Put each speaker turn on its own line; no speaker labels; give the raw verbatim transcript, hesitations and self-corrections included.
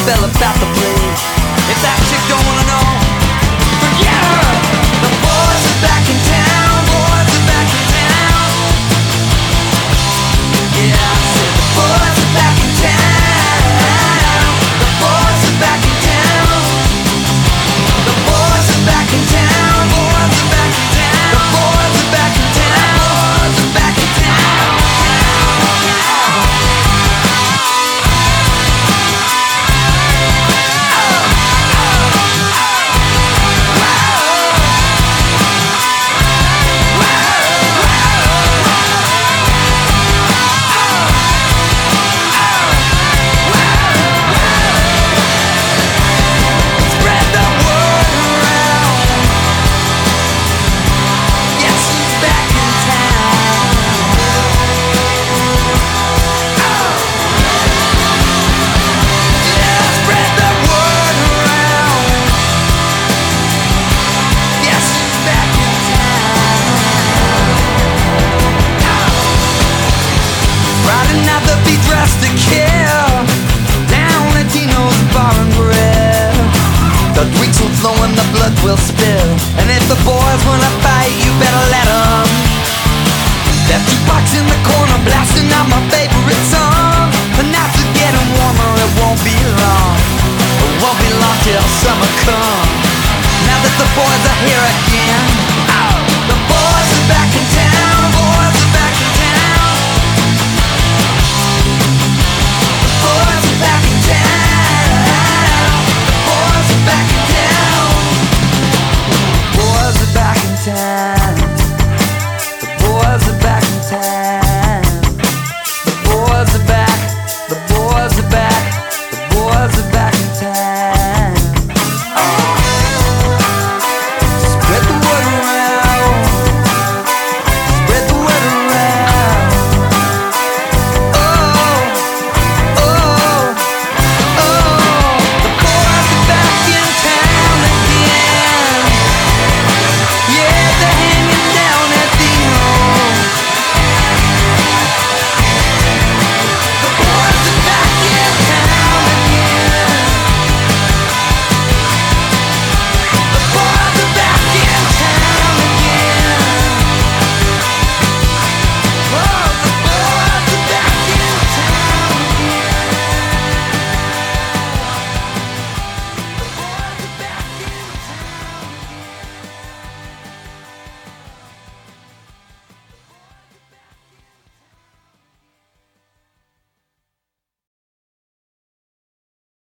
spell about the place. If that chick don't wanna know, forget her. The boys are back in town, boys are back in town. Yeah, I said the boys are back in town. The boys are back in town. The boys are back in town, boys are back in town. The boys are back in town, boys are back in town. Spread the word around. Yes, she's back in town. Yeah, spread the word around. Yes, she's back in town. Friday night they'll be dressed to kill. Down at Dino's Bar and Grill. The drinks will flow and the blood will spill. And if the boys wanna fight, you better let 'em. That jukebox in the corner blasting out my favorite song. The nights are getting warmer, it won't be long. It won't be long till summer comes. Now that the boys are here again, oh.